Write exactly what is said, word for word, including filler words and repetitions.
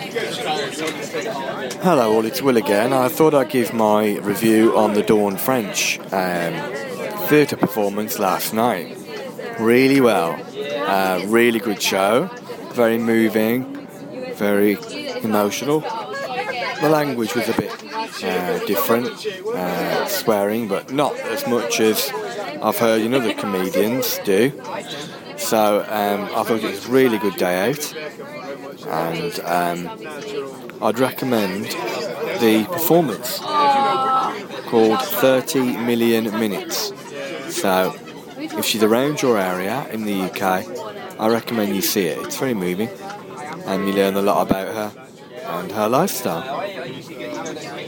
Hello all, it's Will again. I thought I'd give my review on the Dawn French um, theatre performance last night. Really well. Uh, really good show. Very moving. Very emotional. The language was a bit uh, different. Uh, swearing, but not as much as I've heard in other comedians do. So um, I thought it was a really good day out. And um, I'd recommend the performance called thirty million minutes. So if she's around your area in the U K, I recommend you see it. It's very moving and you learn a lot about her and her lifestyle.